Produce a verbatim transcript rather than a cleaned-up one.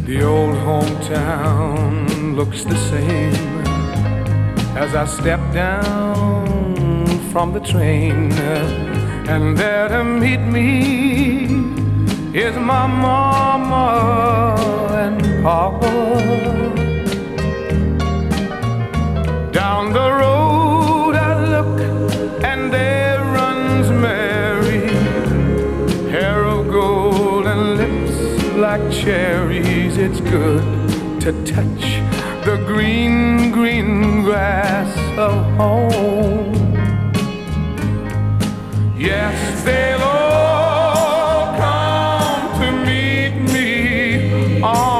The old hometown looks the same as I step down from the train, and there to meet me is my mama and papa. Down the road I look, and there runs Mary, hair of gold and lips like cherries. It's good to touch the green, green grass of home. Yes, they'll